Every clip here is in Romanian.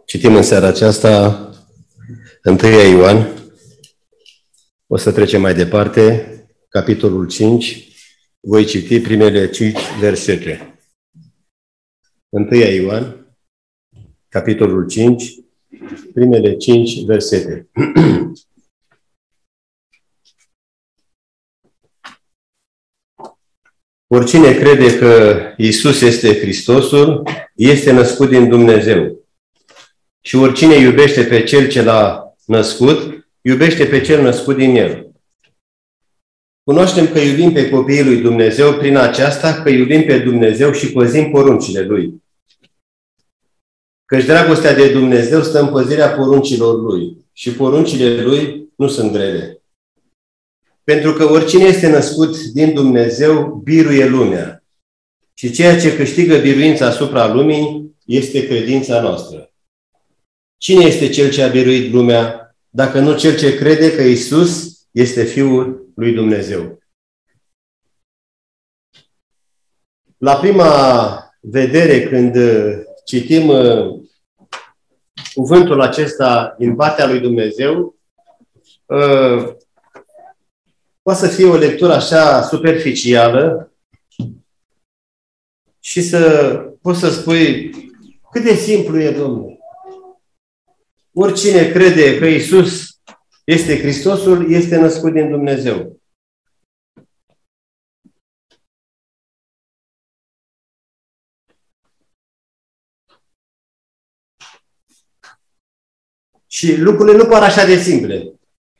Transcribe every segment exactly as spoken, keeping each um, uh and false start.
Citim în seara aceasta întâi Ioan. O să trecem mai departe. Capitolul cinci. Voi citi primele cinci versete. întâi Ioan, capitolul cinci, primele cinci versete. Oricine crede că Iisus este Hristosul, este născut din Dumnezeu. Și oricine iubește pe Cel ce l-a născut, iubește pe Cel născut din El. Cunoaștem că iubim pe copiii lui Dumnezeu prin aceasta, că iubim pe Dumnezeu și păzim poruncile Lui. Căci dragostea de Dumnezeu stă în păzirea poruncilor Lui și poruncile Lui nu sunt grele. Pentru că oricine este născut din Dumnezeu biruie lumea. Și ceea ce câștigă biruința asupra lumii este credința noastră. Cine este Cel ce a biruit lumea, dacă nu Cel ce crede că Iisus este Fiul lui Dumnezeu? La prima vedere, când citim cuvântul acesta din partea lui Dumnezeu, poate să fie o lectură așa superficială și să poți să spui cât de simplu e, Domnule. Oricine crede că Iisus este Hristosul, este născut din Dumnezeu. Și lucrurile nu par așa de simple.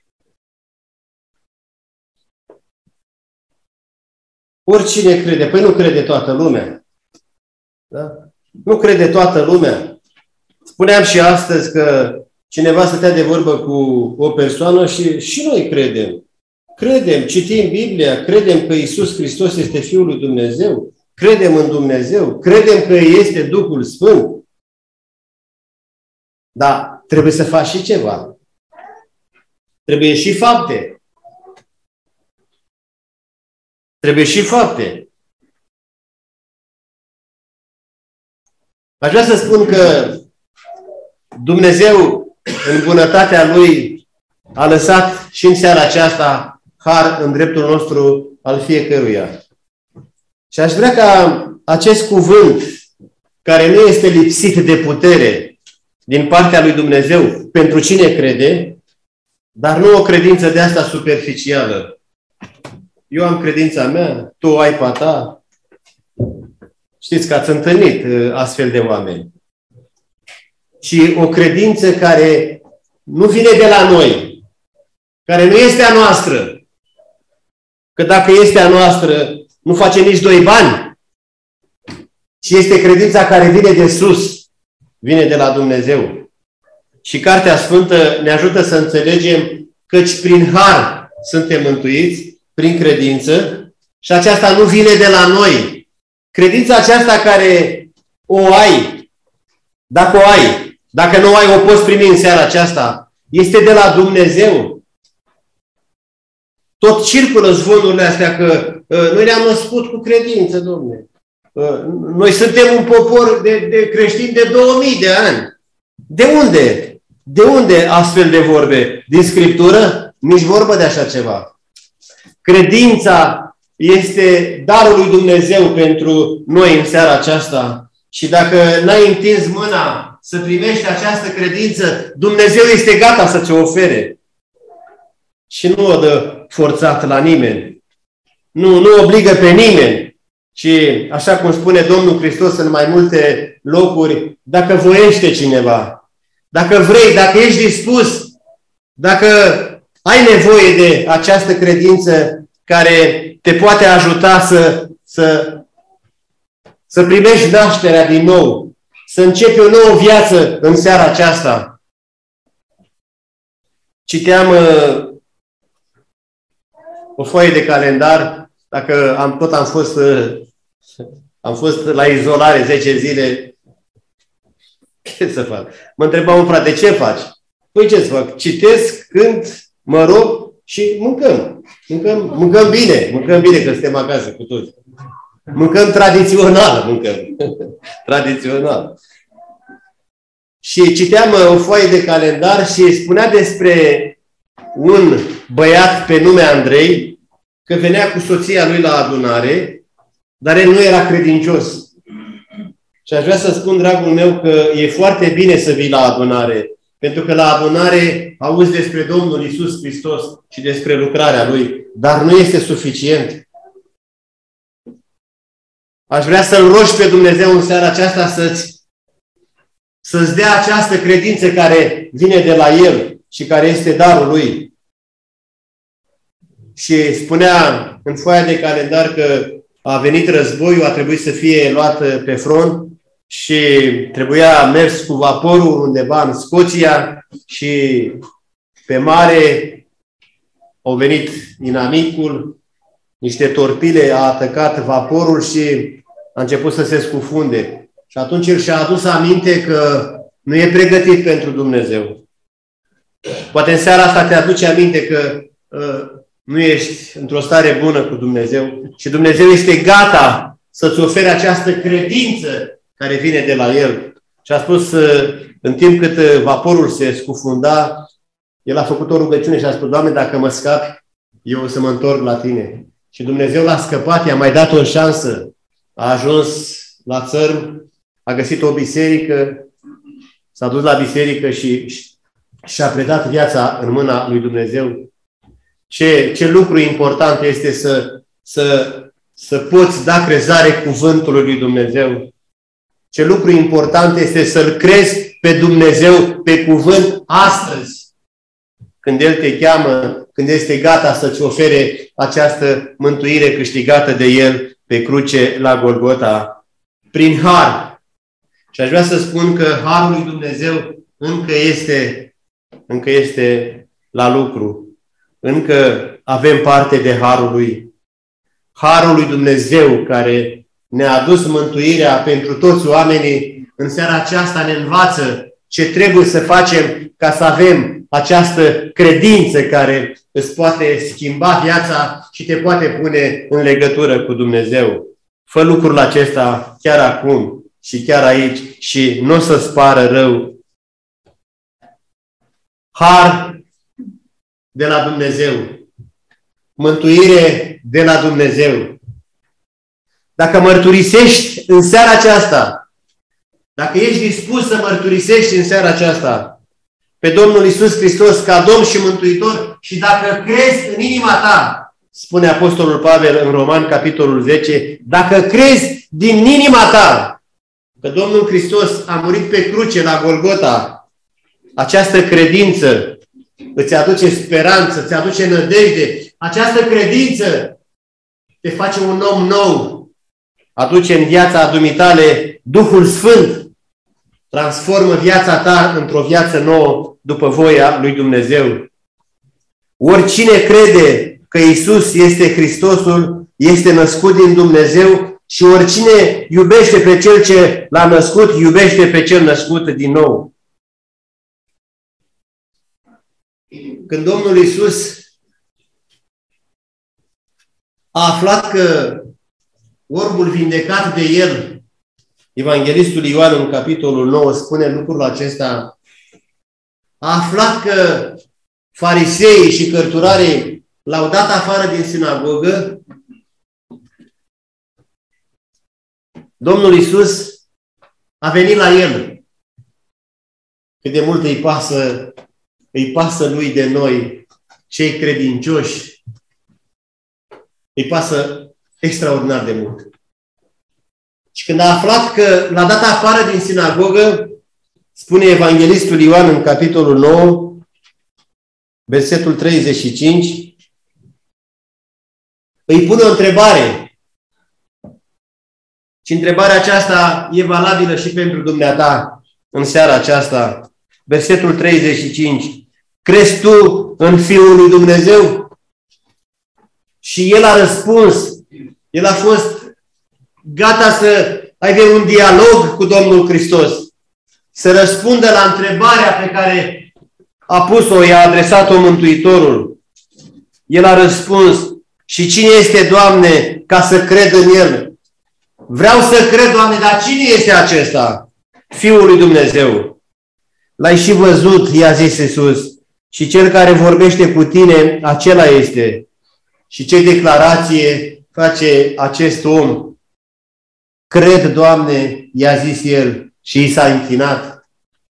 Oricine crede, păi nu crede toată lumea. Da? Nu crede toată lumea. Spuneam și astăzi că cineva stătea de vorbă cu o persoană și și noi credem. Credem, citim Biblia, credem că Iisus Hristos este Fiul lui Dumnezeu, credem în Dumnezeu, credem că este Duhul Sfânt. Dar trebuie să faci și ceva. Trebuie și fapte. Trebuie și fapte. Aș vrea să spun că Dumnezeu, în bunătatea Lui, a lăsat și în seara aceasta har în dreptul nostru al fiecăruia. Și aș vrea ca acest cuvânt, care nu este lipsit de putere din partea lui Dumnezeu pentru cine crede, dar nu o credință de asta superficială. Eu am credința mea, tu ai pe a ta. Știți că ați întâlnit astfel de oameni. Și o credință care nu vine de la noi, care nu este a noastră. Că dacă este a noastră, nu face nici doi bani. Și este credința care vine de sus, vine de la Dumnezeu. Și Cartea Sfântă ne ajută să înțelegem căci prin har suntem mântuiți, prin credință, și aceasta nu vine de la noi. Credința aceasta care o ai, dacă o ai, dacă nu ai, o poți primi în seara aceasta, este de la Dumnezeu. Tot circulă zvonurile astea că uh, noi ne-am născut cu credință, Dom'le. Uh, noi suntem un popor de, de creștini de două mii de ani. De unde? De unde astfel de vorbe? Din Scriptură? Nici vorbă de așa ceva. Credința este darul lui Dumnezeu pentru noi în seara aceasta. Și dacă n-ai întins mâna să primești această credință, Dumnezeu este gata să ți-o ofere. Și nu o dă forțat la nimeni. Nu, nu obligă pe nimeni. Și așa cum spune Domnul Hristos în mai multe locuri, dacă voiește cineva, dacă vrei, dacă ești dispus, dacă ai nevoie de această credință care te poate ajuta să, să, să primești nașterea din nou, să începi o nouă viață în seara aceasta. Citeam uh, o foaie de calendar, dacă am, tot am fost, uh, am fost la izolare zece zile, ce să fac? Mă întreba un frate, ce faci? Păi ce să fac? Citesc, cânt, mă rog și mâncăm. Mâncăm, mâncăm bine, mâncăm bine că suntem acasă cu toți. Mâncăm tradițional, mâncăm. Tradițional. Și citeam o foaie de calendar și spunea despre un băiat pe nume Andrei, că venea cu soția lui la adunare, dar el nu era credincios. Și aș vrea să spun, dragul meu, că e foarte bine să vii la adunare, pentru că la adunare auzi despre Domnul Iisus Hristos și despre lucrarea Lui, dar nu este suficient. Aș vrea să-L rogi pe Dumnezeu în seara aceasta să-ți, să-ți dea această credință care vine de la El și care este darul Lui. Și spunea în foaia de calendar că a venit războiul, a trebuit să fie luat pe front și trebuia mers cu vaporul undeva în Scoția și pe mare au venit inamicul, niște torpile, a atacat vaporul și a început să se scufunde. Și atunci el și-a adus aminte că nu e pregătit pentru Dumnezeu. Poate în seara asta te aduce aminte că uh, nu ești într-o stare bună cu Dumnezeu și Dumnezeu este gata să-ți ofere această credință care vine de la El. Și a spus, în timp cât vaporul se scufunda, el a făcut o rugăciune și a spus, Doamne, dacă mă scapi, eu o să mă întorc la Tine. Și Dumnezeu l-a scăpat, i-a mai dat o șansă. A ajuns la țărm, a găsit o biserică, s-a dus la biserică și și-a predat viața în mâna lui Dumnezeu. Ce, ce lucru important este să, să, să poți da crezare cuvântului lui Dumnezeu. Ce lucru important este să-L crezi pe Dumnezeu pe cuvânt astăzi. Când El te cheamă, când este gata să-ți ofere această mântuire câștigată de El pe cruce la Golgota. Prin har. Și aș vrea să spun că harul lui Dumnezeu încă este, încă este la lucru. Încă avem parte de harul Lui. Harul lui Dumnezeu care ne-a adus mântuirea pentru toți oamenii, în seara aceasta ne învață ce trebuie să facem ca să avem această credință care îți poate schimba viața și te poate pune în legătură cu Dumnezeu. Fă lucrul acesta chiar acum și chiar aici și nu o să-ți pară rău. Har de la Dumnezeu. Mântuire de la Dumnezeu. Dacă mărturisești în seara aceasta, dacă ești dispus să mărturisești în seara aceasta pe Domnul Iisus Hristos ca Domn și Mântuitor și dacă crezi în inima ta, spune Apostolul Pavel în Roman, capitolul zece, dacă crezi din inima ta că Domnul Hristos a murit pe cruce la Golgota, această credință îți aduce speranță, îți aduce nădejde. Această credință te face un om nou. Aduce în viața dumitale Duhul Sfânt. Transformă viața ta într-o viață nouă după voia lui Dumnezeu. Oricine crede că Iisus este Hristosul, este născut din Dumnezeu și oricine iubește pe Cel ce l-a născut, iubește pe Cel născut din nou. Când Domnul Iisus a aflat că orbul vindecat de El, Evanghelistul Ioan în capitolul nouă spune lucrul acesta, a aflat că fariseii și cărturarii l-au dat afară din sinagogă, Domnul Iisus a venit la el. Cât de mult îi pasă, îi pasă lui de noi, cei credincioși. Îi pasă extraordinar de mult. Și când a aflat că l-a dat afară din sinagogă, spune Evanghelistul Ioan în capitolul nouă, versetul treizeci și cinci, îi pune o întrebare. Și întrebarea aceasta e valabilă și pentru dumneata în seara aceasta. Versetul treizeci și cinci. Crezi tu în Fiul lui Dumnezeu? Și el a răspuns. El a fost gata să aibă un dialog cu Domnul Hristos. Să răspundă la întrebarea pe care a pus-o, i-a adresat-o Mântuitorul. El a răspuns. Și cine este, Doamne, ca să cred în El? Vreau să cred, Doamne, dar cine este acesta? Fiul lui Dumnezeu. L-ai și văzut, i-a zis Iisus, și cel care vorbește cu tine, acela este. Și ce declarație face acest om? Cred, Doamne, i-a zis el și i s-a închinat.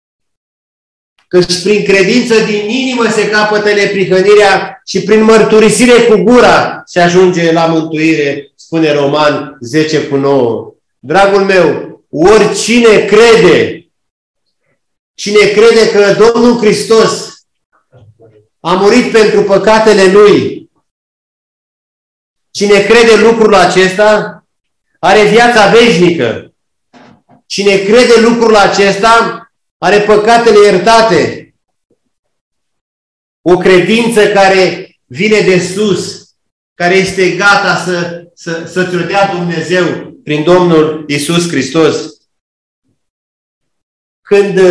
Căci prin credință din inimă se capătă neprihănirea și prin mărturisire cu gura se ajunge la mântuire, spune Roman zece cu nouă. Dragul meu, oricine crede, cine crede că Domnul Hristos a murit pentru păcatele Lui, cine crede lucrul acesta, are viața veșnică. Cine crede lucrul acesta, are păcatele iertate. O credință care vine de sus, care este gata să, să, să ți-o dea Dumnezeu prin Domnul Iisus Hristos. Când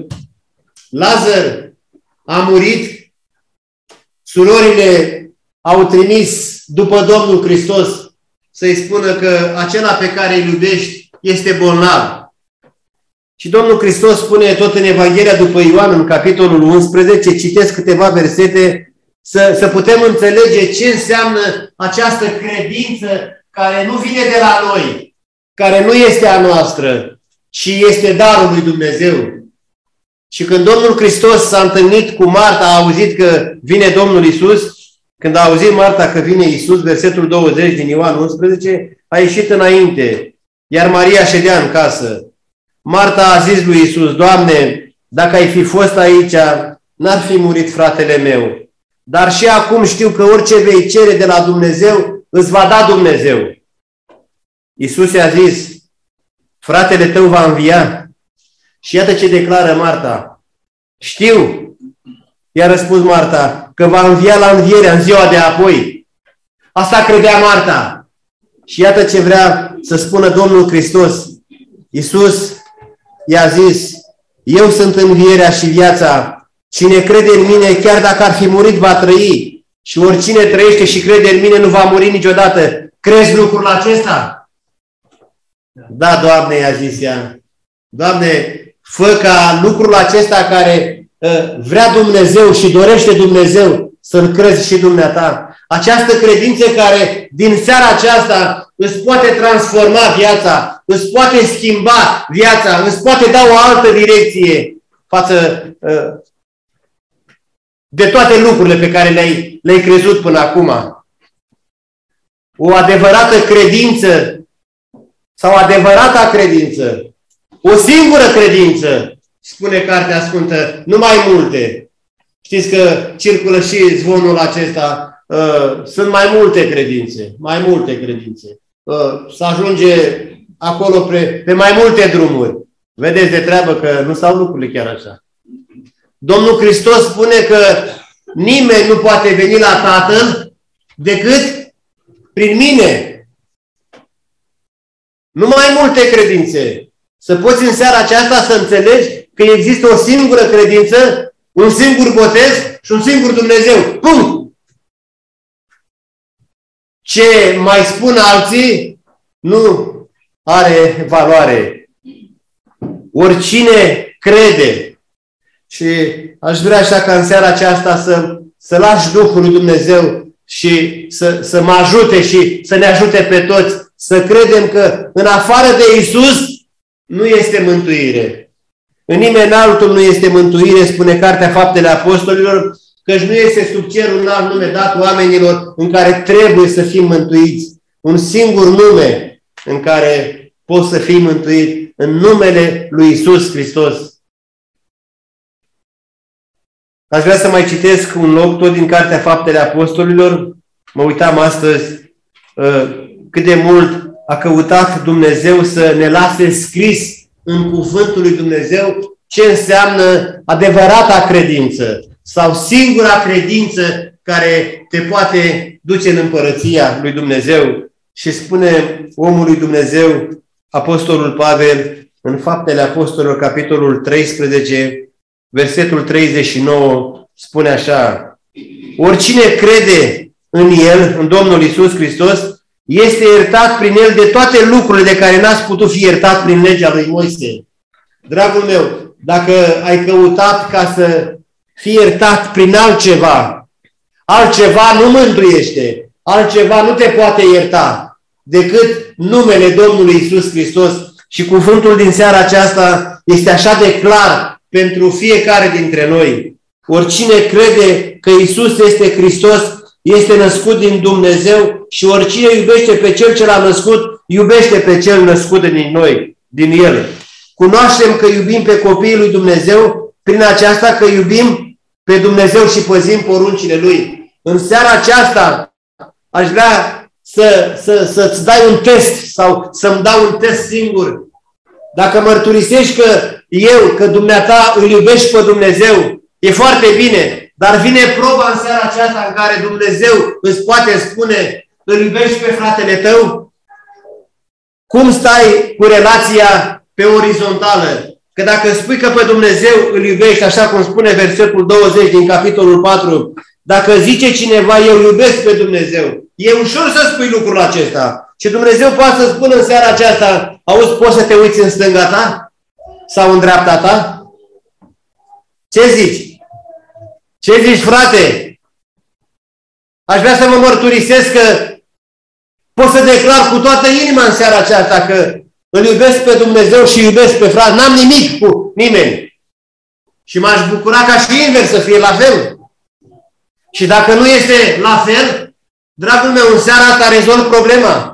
Lazar a murit, surorile au trimis după Domnul Hristos să-i spună că acela pe care îl iubești este bolnav. Și Domnul Hristos spune tot în Evanghelia după Ioan, în capitolul unsprezece, citesc câteva versete, să, să putem înțelege ce înseamnă această credință care nu vine de la noi, care nu este a noastră, ci este darul lui Dumnezeu. Și când Domnul Hristos s-a întâlnit cu Marta, a auzit că vine Domnul Iisus, când a auzit Marta că vine Iisus, versetul douăzeci din Ioan unsprezece, a ieșit înainte, iar Maria ședea în casă. Marta a zis lui Iisus, Doamne, dacă ai fi fost aici, n-ar fi murit fratele meu. Dar și acum știu că orice vei cere de la Dumnezeu, îți va da Dumnezeu. Iisus i-a zis, fratele tău va învia. Și iată ce declară Marta. Știu, i-a răspuns Marta, că va învia la învierea în ziua de apoi. Asta credea Marta. Și iată ce vrea să spună Domnul Hristos. Iisus i-a zis, eu sunt învierea și viața. Cine crede în mine, chiar dacă ar fi murit, va trăi. Și oricine trăiește și crede în mine, nu va muri niciodată. Crezi lucrul acesta? Da, Doamne, i-a zis ea. Doamne, fă ca lucrul acesta care uh, vrea Dumnezeu și dorește Dumnezeu să-l crezi și dumneata. Această credință care din seara aceasta îți poate transforma viața, îți poate schimba viața, îți poate da o altă direcție față uh, de toate lucrurile pe care le-ai, le-ai crezut până acum. O adevărată credință sau adevărata credință, o singură credință, spune Cartea Sfântă, nu mai multe. Știți că circulă și zvonul acesta, uh, sunt mai multe credințe, mai multe credințe. Uh, să ajunge acolo pe, pe mai multe drumuri. Vedeți de treabă că nu stau lucrurile chiar așa. Domnul Hristos spune că nimeni nu poate veni la Tatăl decât prin mine. Nu mai multe credințe. Să poți în seara aceasta să înțelegi că există o singură credință, un singur botez și un singur Dumnezeu. Punct! Ce mai spun alții nu are valoare. Oricine crede. Și aș vrea așa ca în seara aceasta să, să lași Duhul lui Dumnezeu și să, să mă ajute și să ne ajute pe toți să credem că în afară de Iisus nu este mântuire. În nimeni altul nu este mântuire, spune Cartea Faptele Apostolilor, căci nu este sub cerul un alt nume dat oamenilor în care trebuie să fim mântuiți. Un singur nume în care poți să fii mântuit, în numele lui Iisus Hristos. Aș vrea să mai citesc un loc tot din Cartea Faptele Apostolilor. Mă uitam astăzi uh, cât de mult a căutat Dumnezeu să ne lase scris în cuvântul lui Dumnezeu ce înseamnă adevărata credință sau singura credință care te poate duce în împărăția lui Dumnezeu. Și spune omul lui Dumnezeu, Apostolul Pavel, în Faptele Apostolilor, capitolul treisprezece, versetul treizeci și nouă, spune așa: oricine crede în El, în Domnul Iisus Hristos, este iertat prin El de toate lucrurile de care n-ați putut fi iertat prin legea lui Moise. Dragul meu, dacă ai căutat ca să fii iertat prin altceva, altceva nu mântuiește, altceva nu te poate ierta decât numele Domnului Iisus Hristos. Și cuvântul din seara aceasta este așa de clar pentru fiecare dintre noi. Oricine crede că Iisus este Hristos, este născut din Dumnezeu și oricine iubește pe Cel ce l-a născut, iubește pe Cel născut din noi, din El. Cunoaștem că iubim pe copiii lui Dumnezeu prin aceasta că iubim pe Dumnezeu și păzim poruncile Lui. În seara aceasta aș vrea să, să, să-ți dai un test sau să-mi dau un test singur. Dacă mărturisești că eu, că dumneata îl iubești pe Dumnezeu, e foarte bine, dar vine proba în seara aceasta în care Dumnezeu îți poate spune, îl iubești pe fratele tău? Cum stai cu relația pe orizontală? Că dacă spui că pe Dumnezeu îl iubești, așa cum spune versetul douăzeci din capitolul patru, dacă zice cineva, eu iubesc pe Dumnezeu, e ușor să spui lucrul acesta. Și Dumnezeu poate să spună în seara aceasta, auzi, poți să te uiți în stânga ta? Sau în dreapta ta? Ce zici? Ce zici, frate? Aș vrea să mă mărturisesc că pot să declar cu toată inima în seara aceasta că îl iubesc pe Dumnezeu și iubesc pe frate. N-am nimic cu nimeni. Și m-aș bucura ca și invers să fie la fel. Și dacă nu este la fel, dragul meu, în seara asta rezolv problema.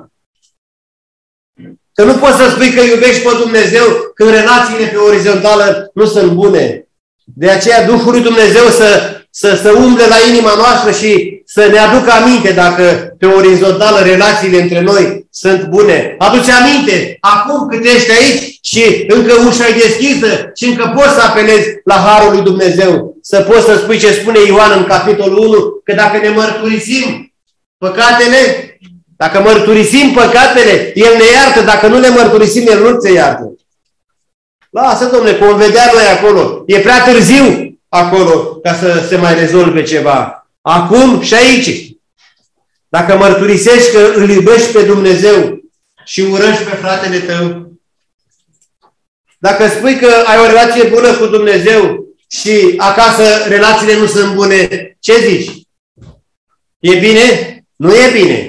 Că nu poți să spui că iubești pe Dumnezeu când relațiile pe orizontală nu sunt bune. De aceea Duhul lui Dumnezeu să, să, să umble la inima noastră și să ne aducă aminte dacă pe orizontală relațiile între noi sunt bune. Adu-ți aminte, acum cât ești aici și încă ușa e deschisă și încă poți să apelezi la Harul lui Dumnezeu. Să poți să spui ce spune Ioan în capitolul unu, că dacă ne mărturisim păcatele, dacă mărturisim păcatele, El ne iartă. Dacă nu le mărturisim, El nu se iartă. Lasă, domnule, că o vedea noi acolo. E prea târziu acolo ca să se mai rezolve ceva. Acum și aici. Dacă mărturisești că îl iubești pe Dumnezeu și urăști pe fratele tău, dacă spui că ai o relație bună cu Dumnezeu și acasă relațiile nu sunt bune, ce zici? E bine? Nu e bine.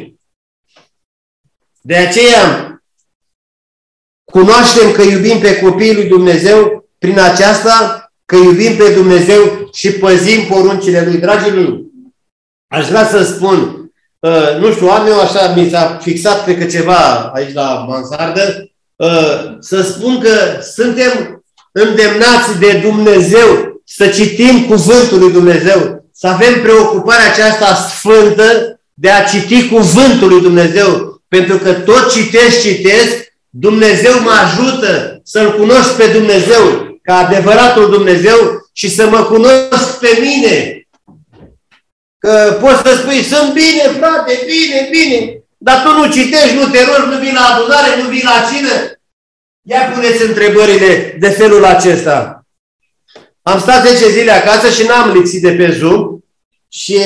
De aceea cunoaștem că iubim pe copiii lui Dumnezeu prin aceasta că iubim pe Dumnezeu și păzim poruncile Lui. Dragii lui, aș vrea să spun, uh, nu știu, am eu așa, mi s-a fixat cred că ceva aici la mansardă, uh, să spun că suntem îndemnați de Dumnezeu să citim cuvântul lui Dumnezeu, să avem preocuparea aceasta sfântă de a citi cuvântul lui Dumnezeu. Pentru că tot citesc, citesc, Dumnezeu mă ajută să-L cunosc pe Dumnezeu ca adevăratul Dumnezeu și să mă cunosc pe mine. Că poți să spui, sunt bine, frate, bine, bine, dar tu nu citești, nu te rogi, nu vii la adunare, nu vii la cină. Ia puneți întrebările de felul acesta. Am stat zece zile acasă și n-am lipsit de pe Zoom și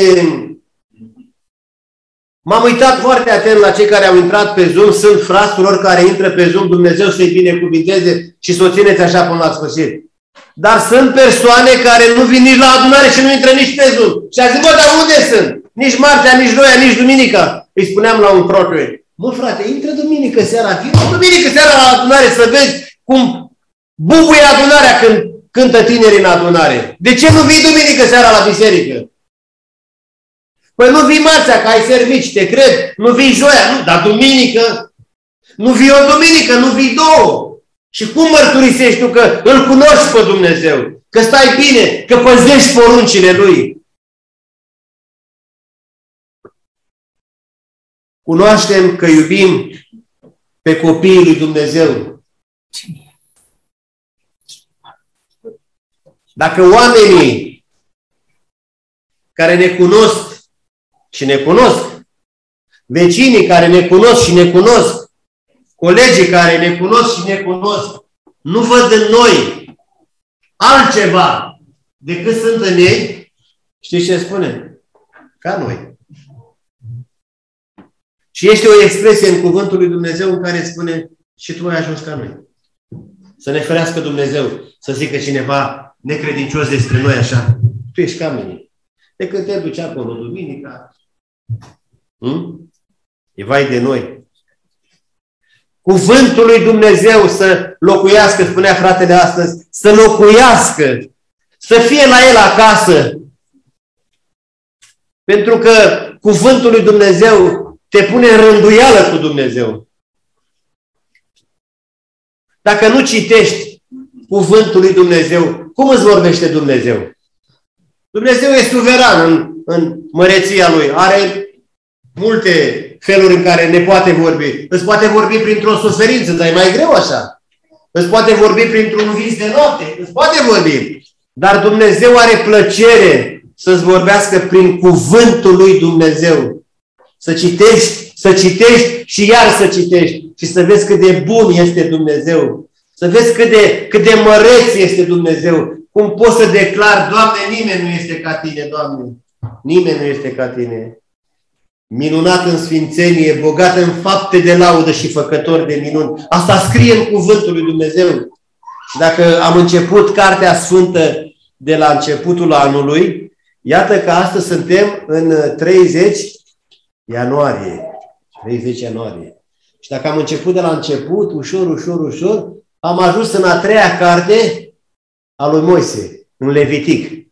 m-am uitat foarte atent la cei care au intrat pe Zoom. Sunt frați, surori care intră pe Zoom, Dumnezeu să-i binecuvinteze și să o țineți așa până la sfârșit. Dar sunt persoane care nu vin nici la adunare și nu intră nici pe Zoom. Și a zis, bă, dar unde sunt? Nici marțea, nici joia, nici duminica. Îi spuneam la un frate, mă frate, intră duminică seara, vin duminică seara la adunare să vezi cum bubuie adunarea când cântă tinerii în adunare. De ce nu vii duminică seara la biserică? Păi nu vii marțea, că ai servici, te cred. Nu vii joia, nu, dar duminică. Nu vii o duminică, nu vii două. Și cum mărturisești tu că îl cunoști pe Dumnezeu? Că stai bine, că păzești poruncile Lui? Cunoaștem că iubim pe copiii lui Dumnezeu. Dacă oamenii care ne cunosc și ne cunosc, vecinii care ne cunosc și ne cunosc, colegii care ne cunosc și ne cunosc, nu văd în noi altceva decât sunt în ei, știți ce spune? Ca noi. Și este o expresie în cuvântul lui Dumnezeu în care spune și tu ai ajuns ca noi. Să ne ferească Dumnezeu să zică cineva necredincios despre noi așa. Tu ești ca mine. De când te duci acolo duminica, hm? E vai de noi. Cuvântul lui Dumnezeu să locuiască, spunea fratele astăzi, să locuiască, să fie la el acasă. Pentru că cuvântul lui Dumnezeu te pune în rânduială cu Dumnezeu. Dacă nu citești cuvântul lui Dumnezeu, cum îți vorbește Dumnezeu? Dumnezeu e suveran în, în măreția Lui. Are multe feluri în care ne poate vorbi. Îți poate vorbi printr-o suferință, dar e mai greu așa. Îți poate vorbi printr-un vis de noapte. Îți poate vorbi. Dar Dumnezeu are plăcere să-ți vorbească prin cuvântul lui Dumnezeu. Să citești, să citești și iar să citești. Și să vezi cât de bun este Dumnezeu. Să vezi cât de, cât de măreț este Dumnezeu. Cum poți să declari, Doamne, nimeni nu este ca Tine, Doamne. Nimeni nu este ca Tine. Minunat în sfințenie, bogat în fapte de laudă și făcător de minuni. Asta scrie în cuvântul lui Dumnezeu. Și dacă am început Cartea Sfântă de la începutul anului, iată că astăzi suntem în treizeci ianuarie. treizeci ianuarie. Și dacă am început de la început, ușor, ușor, ușor, am ajuns în a treia carte a lui Moise, în Levitic.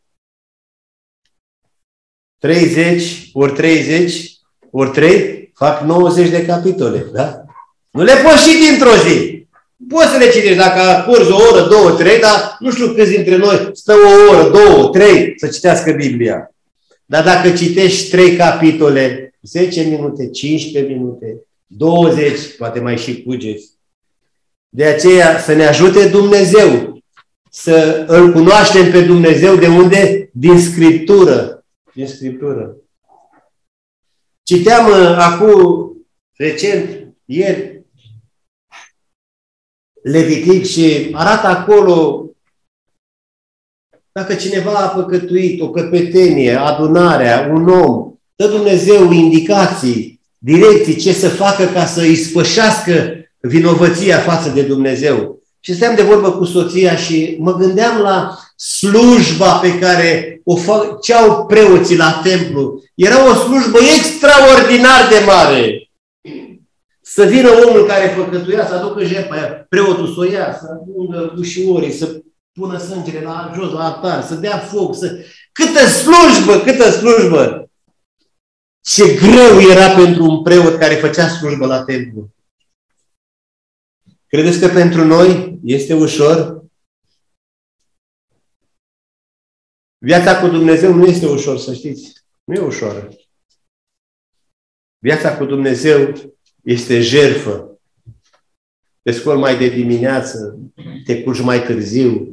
treizeci ori treizeci ori trei fac nouăzeci de capitole. Da? Nu le poți citi dintr-o zi. Poți să le citești dacă curzi o oră, două, trei, dar nu știu câți dintre noi stă o oră, două, trei să citească Biblia. Dar dacă citești trei capitole, zece minute, cincisprezece minute, douăzeci, poate mai și cugeți. De aceea să ne ajute Dumnezeu să îl cunoaștem pe Dumnezeu de unde? Din Scriptură. Din Scriptură. Citeam uh, acum, recent, ieri, Levitic și arată acolo dacă cineva a păcătuit o căpetenie, adunarea, un om, dă Dumnezeu indicații, direcții, ce să facă ca să îi spășească vinovăția față de Dumnezeu. Și stăteam de vorbă cu soția și mă gândeam la slujba pe care o făceau preoții la templu. Era o slujbă extraordinar de mare. Să vină omul care păcătuia, să aducă jertfa, preotul să o ia, să ungă ușiorii, să pună sângele la jos, la altar, să dea foc. Să... Câtă slujbă, câtă slujbă! Ce greu era pentru un preot care făcea slujbă la templu. Credeți că pentru noi este ușor? Viața cu Dumnezeu nu este ușor, să știți. Nu e ușoară. Viața cu Dumnezeu este jertfă. Te scoli mai de dimineață, te culci mai târziu.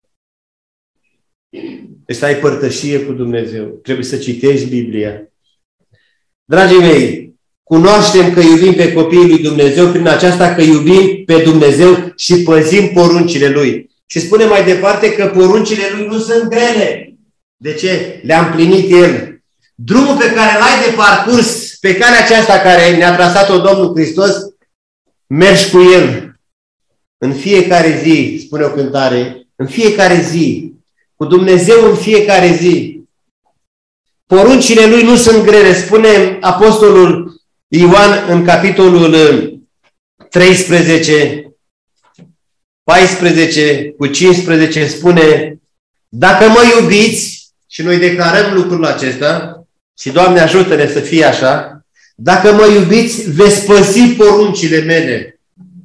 Trebuie să ai părtășie cu Dumnezeu. Trebuie să citești Biblia. Dragii mei, cunoaștem că iubim pe copiii lui Dumnezeu prin aceasta că iubim pe Dumnezeu și păzim poruncile Lui. Și spune mai departe că poruncile Lui nu sunt grele. De ce? Le-a împlinit El. Drumul pe care l-ai de parcurs, pe calea aceasta care ne-a trasat-o Domnul Hristos, mergi cu El. În fiecare zi, spune o cântare, în fiecare zi, cu Dumnezeu în fiecare zi. Poruncile Lui nu sunt grele. Spune Apostolul Ioan în capitolul treisprezece, paisprezece cu cincisprezece spune: dacă mă iubiți, și noi declarăm lucrul acesta, și Doamne ajută-ne să fie așa, dacă mă iubiți, veți păzi poruncile mele.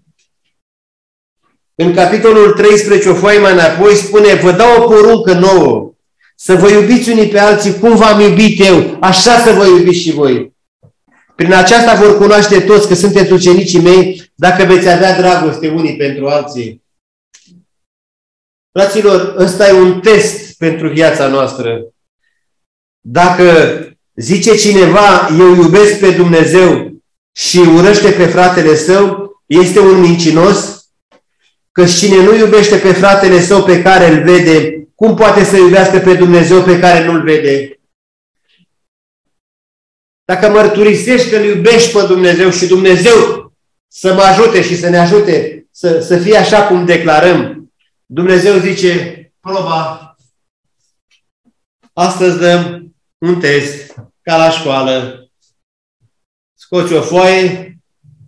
În capitolul treisprezece, o foaie mai înapoi, spune: vă dau o poruncă nouă, să vă iubiți unii pe alții cum v-am iubit eu, așa să vă iubiți și voi. Prin aceasta vor cunoaște toți că sunteți ucenicii mei, dacă veți avea dragoste unii pentru alții. Fraților, ăsta e un test pentru viața noastră. Dacă zice cineva, eu iubesc pe Dumnezeu și urăște pe fratele său, este un mincinos, că cine nu iubește pe fratele său pe care îl vede, cum poate să iubească pe Dumnezeu pe care nu-l vede? Dacă mărturisești că îl iubești pe Dumnezeu și Dumnezeu să mă ajute și să ne ajute să, să fie așa cum declarăm. Dumnezeu zice, proba, astăzi dăm un test, ca la școală. Scoți o foaie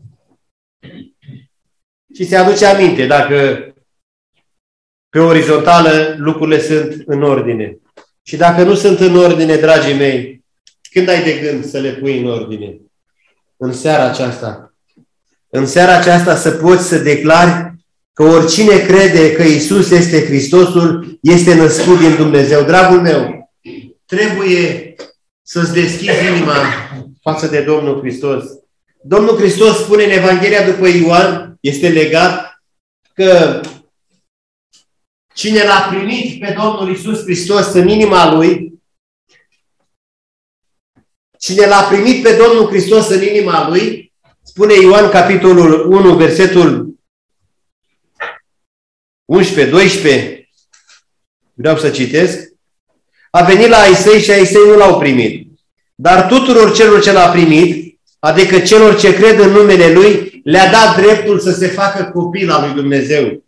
și se aduce aminte dacă pe orizontală lucrurile sunt în ordine. Și dacă nu sunt în ordine, dragii mei, când ai de gând să le pui în ordine? În seara aceasta. În seara aceasta să poți să declari că oricine crede că Iisus este Hristosul, este născut din Dumnezeu. Dragul meu, trebuie să-ți deschizi inima față de Domnul Hristos. Domnul Hristos spune în Evanghelia după Ioan, este legat, că cine l-a primit pe Domnul Iisus Hristos în inima lui, cine l-a primit pe Domnul Hristos în inima lui, spune Ioan capitolul unu, versetul unsprezece doisprezece, vreau să citesc, a venit la ai săi și ai săi nu l-au primit. Dar tuturor celor ce l-a primit, adică celor ce cred în numele Lui, le-a dat dreptul să se facă copil al lui Dumnezeu.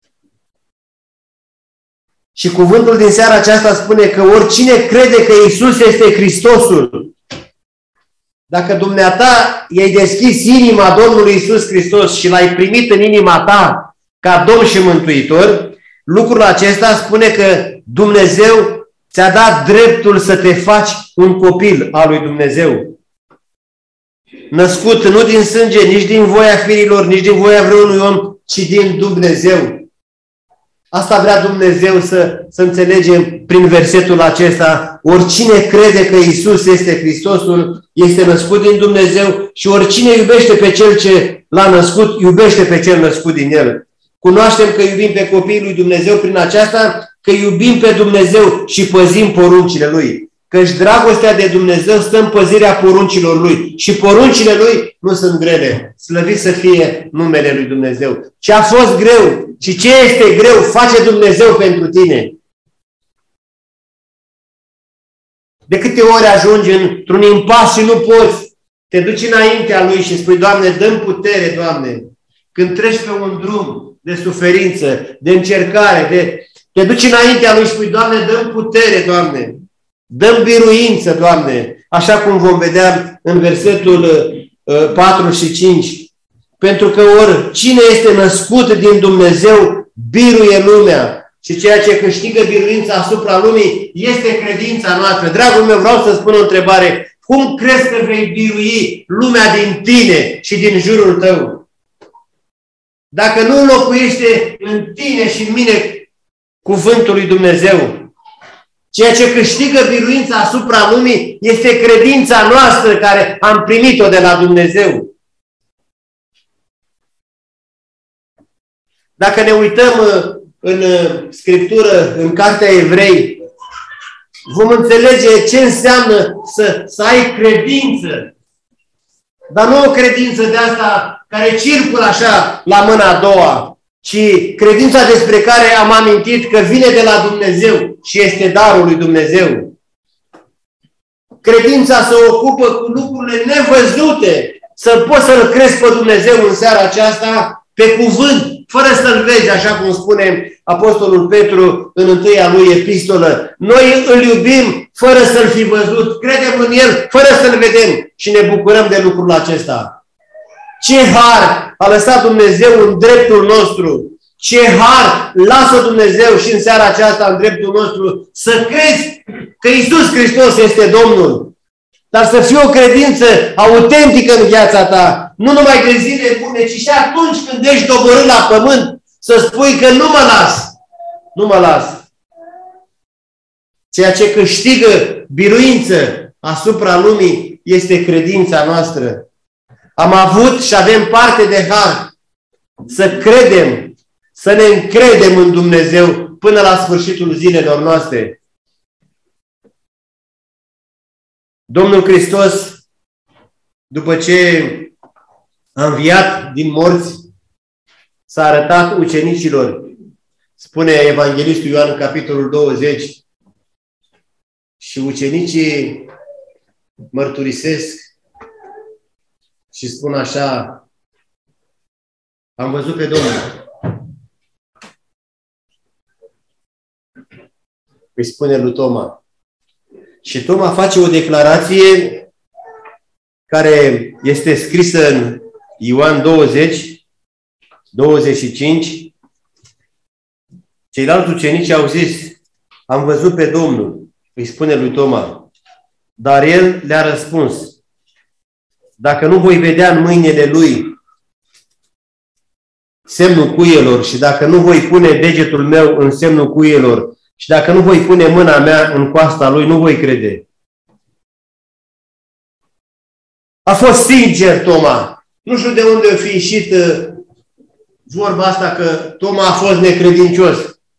Și cuvântul din seara aceasta spune că oricine crede că Iisus este Hristosul, dacă dumneata i-ai deschis inima Domnului Iisus Hristos și l-ai primit în inima ta ca Domn și Mântuitor, lucrul acesta spune că Dumnezeu ți-a dat dreptul să te faci un copil al lui Dumnezeu. Născut nu din sânge, nici din voia firilor, nici din voia vreunui om, ci din Dumnezeu. Asta vrea Dumnezeu să, să înțelegem prin versetul acesta. Oricine crede că Iisus este Hristosul, este născut din Dumnezeu și oricine iubește pe Cel ce l-a născut, iubește pe Cel născut din El. Cunoaștem că iubim pe copiii lui Dumnezeu prin aceasta, că iubim pe Dumnezeu și păzim poruncile Lui. Căci dragostea de Dumnezeu stă în păzirea poruncilor Lui. Și poruncile Lui nu sunt grele. Slăvit să fie numele Lui Dumnezeu. Ce a fost greu și ce este greu face Dumnezeu pentru tine. De câte ori ajungi într-un impas și nu poți, te duci înaintea Lui și spui, Doamne, dă-mi putere, Doamne. Când treci pe un drum de suferință, de încercare, de... te duci înaintea Lui și spui, Doamne, dă-mi putere, Doamne. Dă-mi biruință, Doamne, așa cum vom vedea în versetul uh, patru și cinci. Pentru că oricine este născut din Dumnezeu, biruie lumea. Și ceea ce câștigă biruința asupra lumii este credința noastră. Dragul meu, vreau să spun o întrebare. Cum crezi că vei birui lumea din tine și din jurul tău? Dacă nu înlocuiește în tine și în mine cuvântul lui Dumnezeu, ceea ce câștigă biruința asupra lumii este credința noastră care am primit-o de la Dumnezeu. Dacă ne uităm în Scriptură, în Cartea Evrei, vom înțelege ce înseamnă să, să ai credință. Dar nu o credință de asta care circulă așa la mâna a doua, ci credința despre care am amintit că vine de la Dumnezeu și este darul lui Dumnezeu. Credința se ocupă cu lucrurile nevăzute, să poți să-L crezi pe Dumnezeu în seara aceasta pe cuvânt, fără să-L vezi, așa cum spune Apostolul Petru în întâia lui epistolă. Noi îl iubim fără să-L fi văzut, credem în El fără să-L vedem și ne bucurăm de lucrul acesta. Ce har a lăsat Dumnezeu în dreptul nostru! Ce har lasă Dumnezeu și în seara aceasta în dreptul nostru să crezi că Iisus Hristos este Domnul. Dar să fie o credință autentică în viața ta. Nu numai de zile bune, ci și atunci când ești doborât la pământ, să spui că nu mă las. Nu mă las. Ceea ce câștigă biruință asupra lumii este credința noastră. Am avut și avem parte de har să credem, să ne încredem în Dumnezeu până la sfârșitul zilelor noastre. Domnul Hristos, după ce a înviat din morți, s-a arătat ucenicilor. Spune Evanghelistul Ioan în capitolul douăzeci. Și ucenicii mărturisesc și spun așa: Am văzut pe Domnul. Îi spune lui Toma. Și Toma face o declarație care este scrisă în Ioan douăzeci, douăzeci și cinci. Ceilalți ucenici au zis, am văzut pe Domnul, îi spune lui Toma. Dar el le-a răspuns, dacă nu voi vedea în mâinile lui semnul cuielor și dacă nu voi pune degetul meu în semnul cuielor și dacă nu voi pune mâna mea în coasta lui, nu voi crede. A fost sincer Toma. Nu știu de unde a fi ieșit uh, vorba asta că Toma a fost necredincios.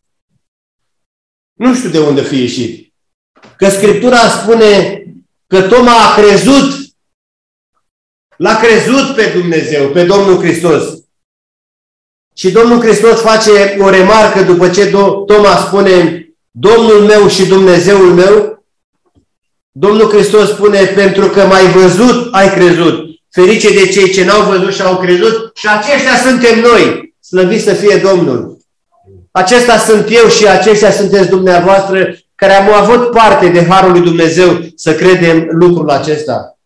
Nu știu de unde a fi ieșit. Că Scriptura spune că Toma a crezut. L-a crezut pe Dumnezeu, pe Domnul Hristos. Și Domnul Hristos face o remarcă după ce Toma spune Domnul meu și Dumnezeul meu. Domnul Hristos spune, pentru că m-ai văzut, ai crezut. Ferice de cei ce n-au văzut și au crezut. Și aceștia suntem noi. Slăvit să fie Domnul. Acesta sunt eu și aceștia sunteți dumneavoastră care am avut parte de Harul lui Dumnezeu să credem lucrul acesta.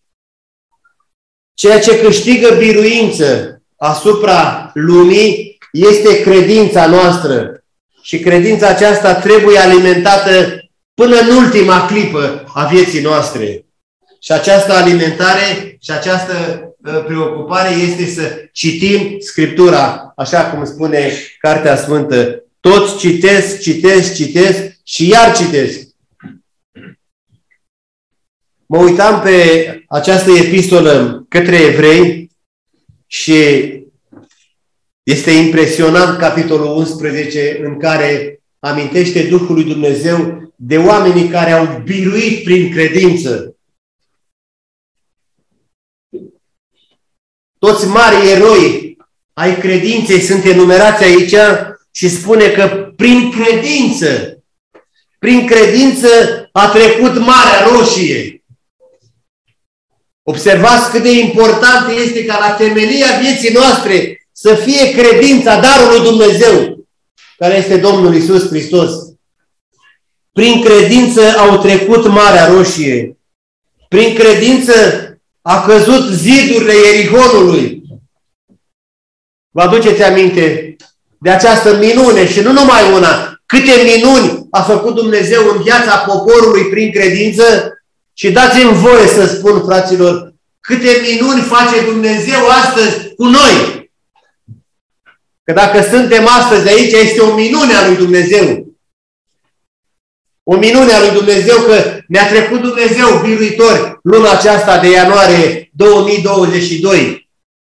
Ceea ce câștigă biruință asupra lumii este credința noastră. Și credința aceasta trebuie alimentată până în ultima clipă a vieții noastre. Și această alimentare și această uh, preocupare este să citim Scriptura, așa cum spune Cartea Sfântă. Toți citesc, citesc, citesc și iar citesc. Mă uitam pe această epistolă către evrei și este impresionant capitolul unsprezece în care amintește Duhul lui Dumnezeu de oamenii care au biruit prin credință. Toți mari eroi ai credinței sunt enumerați aici și spune că prin credință, prin credință a trecut Marea Roșie. Observați cât de important este ca la temelia vieții noastre să fie credința, darul lui Dumnezeu, care este Domnul Iisus Hristos. Prin credință au trecut Marea Roșie. Prin credință a căzut zidurile Ierihonului. Vă aduceți aminte de această minune și nu numai una. Câte minuni a făcut Dumnezeu în viața poporului prin credință? Și dați-mi voie să spun, fraților, câte minuni face Dumnezeu astăzi cu noi. Că dacă suntem astăzi aici, este o minune a lui Dumnezeu. O minune a lui Dumnezeu că ne-a trecut Dumnezeu biruitor luna aceasta de ianuarie două mii douăzeci și doi.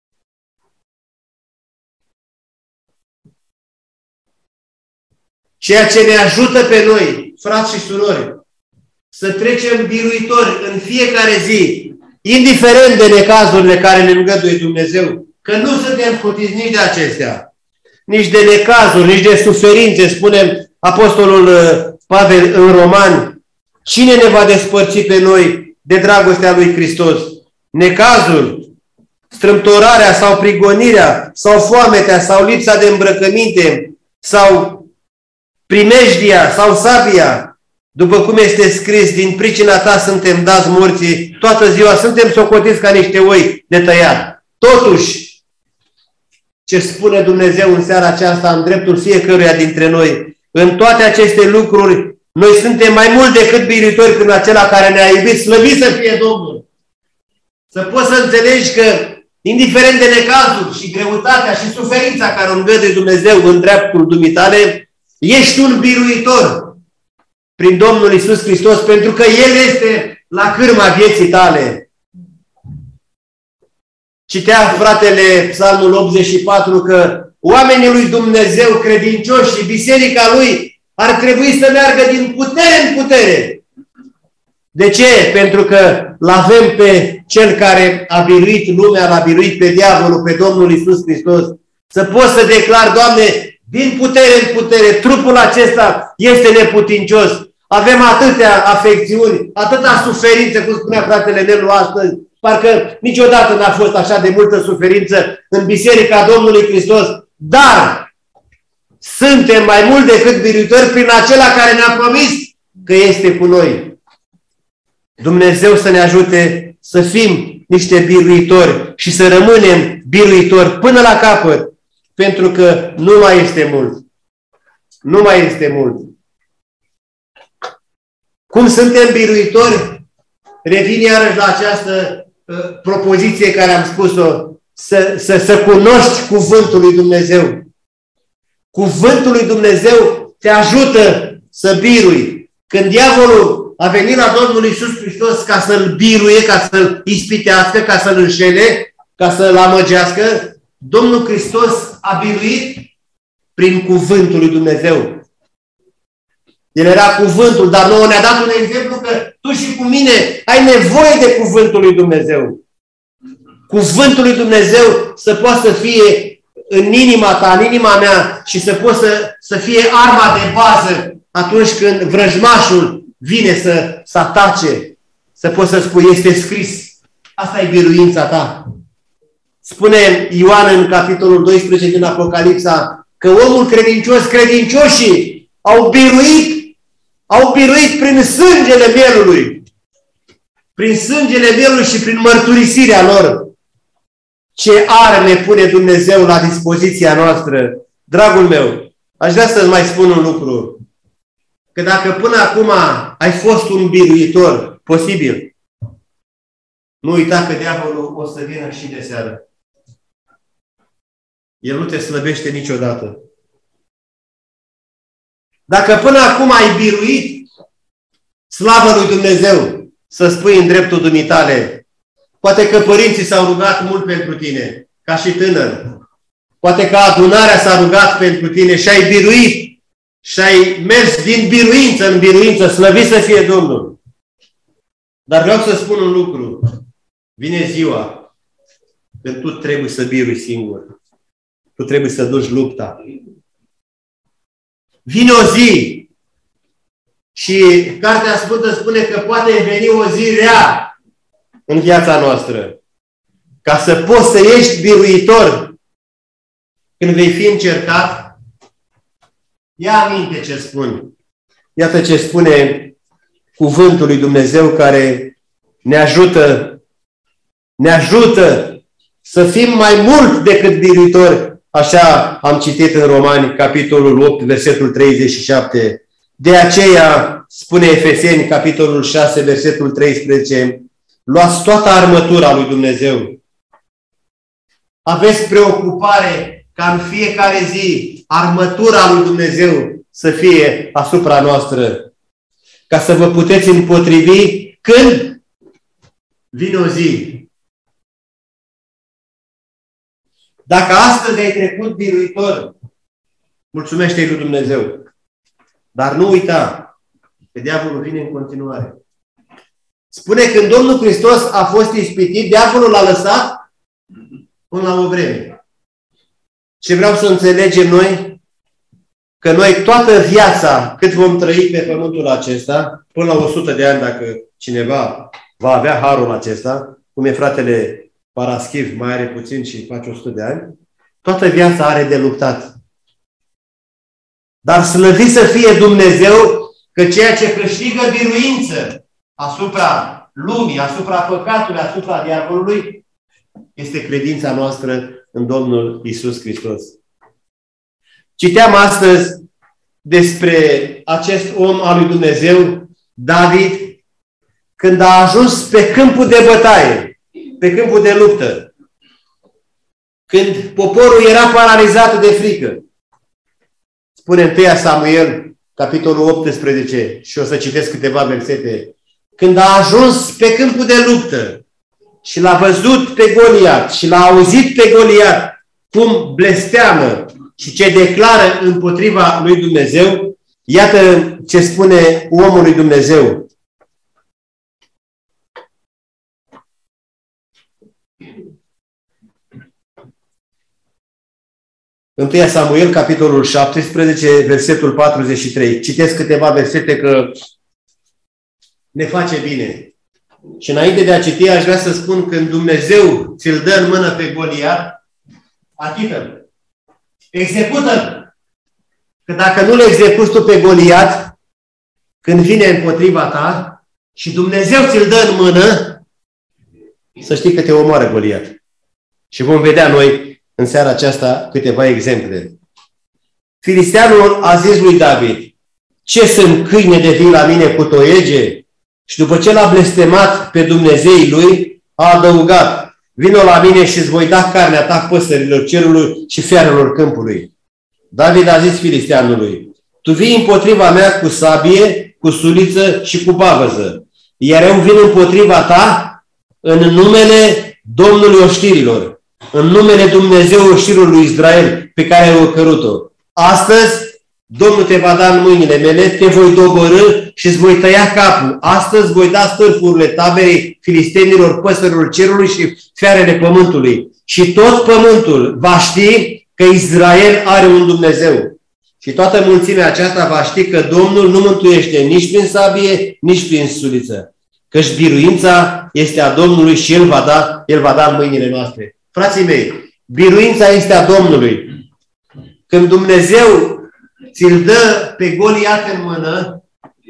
Ceea ce ne ajută pe noi, frați și surori, să trecem biruitori în fiecare zi, indiferent de necazurile care ne îngăduie Dumnezeu, că nu suntem scutiți nici de acestea, nici de necazuri, nici de suferințe, spune Apostolul Pavel în Romani. Cine ne va despărți pe noi de dragostea lui Hristos? Necazul, strâmtorarea sau prigonirea, sau foametea, sau lipsa de îmbrăcăminte, sau primejdia, sau sabia. După cum este scris, din pricina ta suntem dați morții, toată ziua suntem socotiți ca niște oi de tăiat. Totuși, ce spune Dumnezeu în seara aceasta, în dreptul fiecăruia dintre noi, în toate aceste lucruri, noi suntem mai mult decât biruitori prin acela care ne-a iubit, slăvit să fie Domnul. Să poți să înțelegi că, indiferent de necazuri și greutatea și suferința care o îngăduie Dumnezeu în dreptul dumitale, ești un biruitor prin Domnul Iisus Hristos, pentru că El este la cârma vieții tale. Citea fratele Psalmul optzeci și patru că oamenii lui Dumnezeu credincioși și biserica lui ar trebui să meargă din putere în putere. De ce? Pentru că l-avem pe Cel care a biruit lumea, l-a biruit pe diavolul, pe Domnul Iisus Hristos. Să poți să declari, Doamne, din putere în putere, trupul acesta este neputincios. Avem atâtea afecțiuni, atâta suferință, cum spunea fratele Nelu astăzi, Parcă niciodată n-a fost așa de multă suferință în Biserica Domnului Hristos. Dar suntem mai mult decât biruitori prin acela care ne-a promis că este cu noi. Dumnezeu să ne ajute să fim niște biruitori și să rămânem biruitori până la capăt, pentru că nu mai este mult. Nu mai este mult. Cum suntem biruitori? Revin iarăși la această uh, propoziție care am spus-o, să, să, să cunoști cuvântul lui Dumnezeu. Cuvântul lui Dumnezeu te ajută să birui. Când diavolul a venit la Domnul Iisus Hristos ca să-l biruie, ca să-l ispitească, ca să-l înșele, ca să-l amăgească, Domnul Hristos a biruit prin cuvântul lui Dumnezeu. El era cuvântul, dar nouă ne-a dat un exemplu că tu și cu mine ai nevoie de cuvântul lui Dumnezeu. Cuvântul lui Dumnezeu să poată să fie în inima ta, în inima mea și să poată să, să fie arma de bază atunci când vrăjmașul vine să, să atace, să poți să spui, este scris. Asta e biruința ta. Spune Ioan în capitolul doisprezece din Apocalipsa că omul credincios, credincioșii au biruit Au biruit prin sângele mielului. Prin sângele mielului și prin mărturisirea lor. Ce arme pune Dumnezeu la dispoziția noastră. Dragul meu, aș vrea să-ți mai spun un lucru. Că dacă până acum ai fost un biruitor, posibil, nu uita că diavolul o să vină și de seară. El nu te slăbește niciodată. Dacă până acum ai biruit, slavă lui Dumnezeu, să spui în dreptul dumitale. Poate că părinții s-au rugat mult pentru tine, ca și tânăr. Poate că adunarea s-a rugat pentru tine și ai biruit. Și ai mers din biruință în biruință, slăvit să fie Domnul. Dar vreau să spun un lucru. Vine ziua când tu trebuie să birui singur. Tu trebuie să duci lupta. Vine o zi și Cartea Sfântă spune că poate veni o zi rea în viața noastră. Ca să poți să ești biruitor când vei fi încercat, ia aminte ce spun. Iată ce spune cuvântul lui Dumnezeu care ne ajută, ne ajută să fim mai mult decât biruitori. Așa am citit în Romani, capitolul opt, versetul treizeci și șapte. De aceea, spune Efeseni, capitolul șase, versetul treisprezece, luați toată armătura lui Dumnezeu. Aveți preocupare ca în fiecare zi armătura lui Dumnezeu să fie asupra noastră. Ca să vă puteți împotrivi când vine o zi. Dacă astăzi ai trecut biruitor, mulțumește-i lui Dumnezeu. Dar nu uita că diavolul vine în continuare. Spune când Domnul Hristos a fost ispitit, diavolul l-a lăsat până la o vreme. Ce vreau să înțelegem noi? Că noi toată viața, cât vom trăi pe pământul acesta, până la o sută de ani, dacă cineva va avea harul acesta, cum e fratele Paraschiv, mai are puțin și face o sută de ani, toată viața are de luptat. Dar slăvit să fie Dumnezeu că ceea ce câștigă biruință asupra lumii, asupra păcatului, asupra diavolului, este credința noastră în Domnul Iisus Hristos. Citeam astăzi despre acest om al lui Dumnezeu, David, când a ajuns pe câmpul de bătaie, pe câmpul de luptă, când poporul era paralizat de frică. Spune întâi Samuel, capitolul optsprezece, și o să citesc câteva versete, când a ajuns pe câmpul de luptă și l-a văzut pe Goliat și l-a auzit pe Goliat cum blesteamă și ce declară împotriva lui Dumnezeu, iată ce spune omul lui Dumnezeu. întâi Samuel, capitolul șaptesprezece, versetul patruzeci și trei. Citesc câteva versete că ne face bine. Și înainte de a citi, aș vrea să spun că Dumnezeu ți-l dă în mână pe Goliat, achită-l. Execută-l. Că dacă nu-l execuți tu pe Goliat, când vine împotriva ta și Dumnezeu ți-l dă în mână, să știi că te omoară Goliat. Și vom vedea noi în seara aceasta câteva exemple. Filisteanul a zis lui David: ce sunt câine de vii la mine cu toiege? Și după ce l-a blestemat pe Dumnezeii lui, a adăugat: vino la mine și îți voi da carnea ta păsărilor cerului și fiarelor câmpului. David a zis filisteanului: tu vii împotriva mea cu sabie, cu suliță și cu bavăză, iar eu vin împotriva ta în numele Domnului oștirilor, în numele Dumnezeu oștirilor lui Israel, pe care ai ocărut-o. Astăzi, Domnul te va da în mâinile mele, te voi doborî și îți voi tăia capul. Astăzi voi da stârpurile taberei filistenilor, păsărilor cerului și fiarele pământului. Și tot pământul va ști că Israel are un Dumnezeu. Și toată mulțimea aceasta va ști că Domnul nu mântuiește nici prin sabie, nici prin suliță. Căci biruința este a Domnului și El va da, El va da în mâinile noastre. Frații mei, biruința este a Domnului. Când Dumnezeu ți-l dă pe Goliat în mână,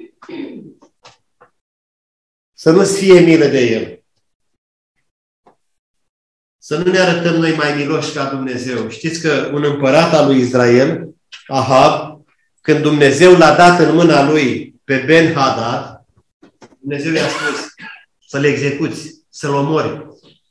să nu-ți fie milă de el. Să nu ne arătăm noi mai miloși ca Dumnezeu. Știți că un împărat al lui Israel, Ahab, când Dumnezeu l-a dat în mâna lui pe Ben-Hadad, Dumnezeu i-a spus să-l execuți, să-l omori.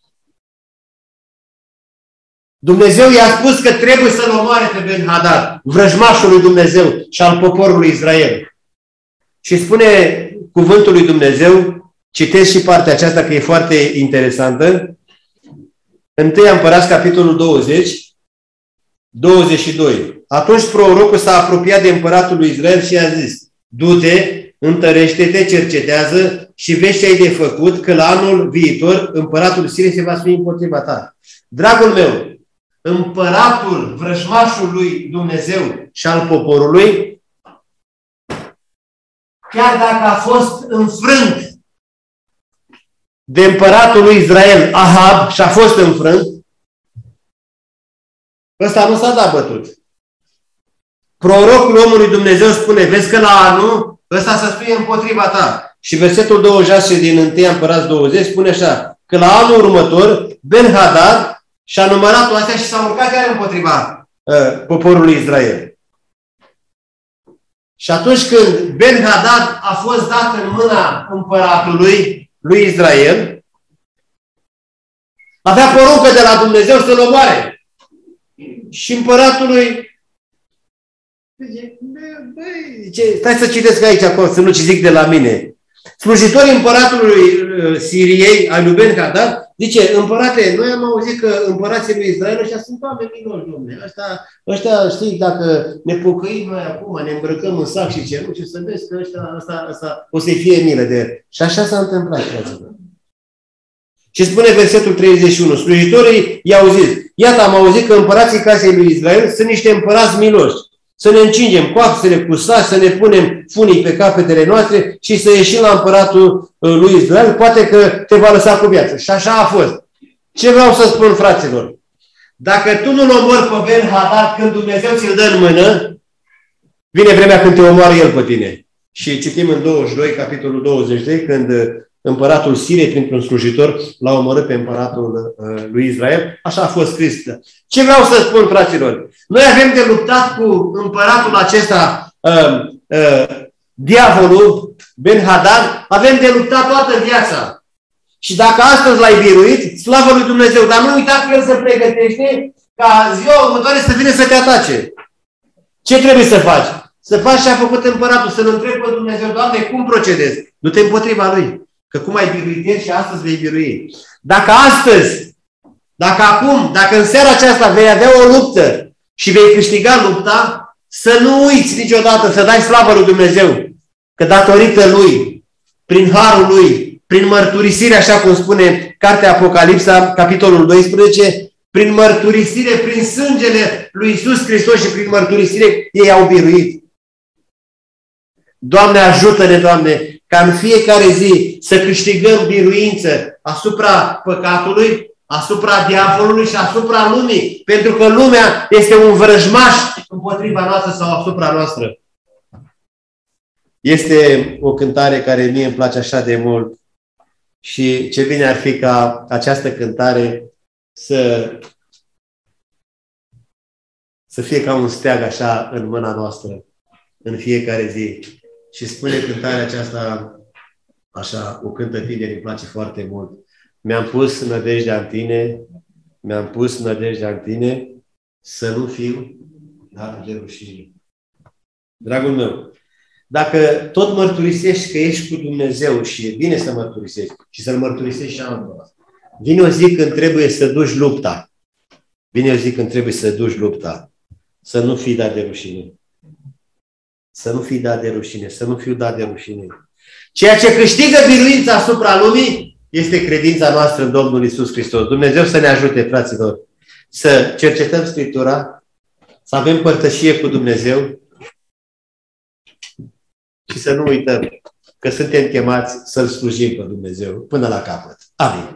Dumnezeu i-a spus că trebuie să-l omoare pe Ben-Hadad, vrăjmașul lui Dumnezeu și al poporului Israel. Și spune cuvântul lui Dumnezeu, citesc și partea aceasta că e foarte interesantă, întâi Împărați, capitolul douăzeci, douăzeci și doi. Atunci prorocul s-a apropiat de împăratul lui Israel și a zis: du-te, întărește-te, cercetează și vezi ce ai de făcut, că la anul viitor împăratul Siriei se va sui împotriva ta. Dragul meu, împăratul, vrăjmașul lui Dumnezeu și al poporului, chiar dacă a fost înfrânt de împăratul lui Israel, Ahab, și a fost înfrânt, ăsta nu s-a dat bătut. Prorocul omului Dumnezeu spune: vezi că la anul ăsta să fie împotriva ta. Și versetul douăzeci și șase din întâi Împărați douăzeci spune așa, că la anul următor Ben-Hadad și-a numărat astea și s-a urcat chiar împotriva uh, poporului Israel. Și atunci când Ben-Hadad a fost dat în mâna împăratului lui Israel, avea poruncă de la Dumnezeu să-l omoare. Și împăratului zice, stai să citesc aici acolo, să nu ce zic de la mine. Slujitorii împăratului Siriei, al lui Ben-Hadad, zice: împărate, noi am auzit că împărații lui Israel ăștia sunt oameni minori, domnule. Ăștia, ăștia, știi, dacă ne pocăim noi acum, ne îmbrăcăm în sac și cenușă, să vezi că ăștia, ăsta, ăsta, o să-i fie milă de el. Și așa s-a întâmplat, fraților. Și spune versetul treizeci și unu, slujitorii i-au zis: iată, am auzit că împărații casei lui Israel sunt niște împărați miloși. Să ne încingem coapsele cu saci, să ne punem funii pe capetele noastre și să ieșim la împăratul lui Israel, poate că te va lăsa cu viață. Și așa a fost. Ce vreau să spun, fraților? Dacă tu nu-l omori pe Ben-Hadad când Dumnezeu ți-l dă în mână, vine vremea când te omoară el pe tine. Și citim în douăzeci și doi, capitolul douăzeci și doi, când împăratul Siriei, printr-un slujitor, l-a omorât pe împăratul uh, lui Israel. Așa a fost scris. Ce vreau să spun, fraților? Noi avem de luptat cu împăratul acesta, uh, uh, diavolul, Ben-Hadad, avem de luptat toată viața. Și dacă astăzi l-ai biruit, slavă lui Dumnezeu, dar nu uita că el se pregătește ca ziua următoare să vină să te atace. Ce trebuie să faci? Să faci ce a făcut împăratul, să-l întrebi pe Dumnezeu: Doamne, cum procedezi? Du-te împotriva lui. Că cum ai biruit ieri și astăzi vei birui. Dacă astăzi, dacă acum, dacă în seara aceasta vei avea o luptă și vei câștiga lupta, să nu uiți niciodată să dai slavă lui Dumnezeu. Că datorită lui, prin harul lui, prin mărturisire, așa cum spune cartea Apocalipsa, capitolul doisprezece, prin mărturisire, prin sângele lui Iisus Hristos și prin mărturisire, ei au biruit. Doamne, ajută-ne, Doamne, ca în fiecare zi să câștigăm biruință asupra păcatului, asupra diavolului și asupra lumii. Pentru că lumea este un vrăjmaș împotriva noastră sau asupra noastră. Este o cântare care mie îmi place așa de mult și ce bine ar fi ca această cântare să, să fie ca un steag așa în mâna noastră în fiecare zi. Și spune cântarea aceasta așa, o cântă tineri, îmi place foarte mult. Mi-am pus nădejdea în tine, mi-am pus nădejdea în tine, să nu fiu dat de rușine. Dragul meu, dacă tot mărturisești că ești cu Dumnezeu și e bine să mărturisești și să-L mărturisești și altora, vine o zi când trebuie să duci lupta. Vine o zi când trebuie să duci lupta. Să nu fii dat de rușine. Să nu fii dat de rușine. Să nu fiu dat de rușine. Ceea ce câștigă biruința asupra lumii este credința noastră în Domnul Iisus Hristos. Dumnezeu să ne ajute, fraților, să cercetăm Scriptura, să avem părtășie cu Dumnezeu și să nu uităm că suntem chemați să-L slujim pe Dumnezeu până la capăt. Amin.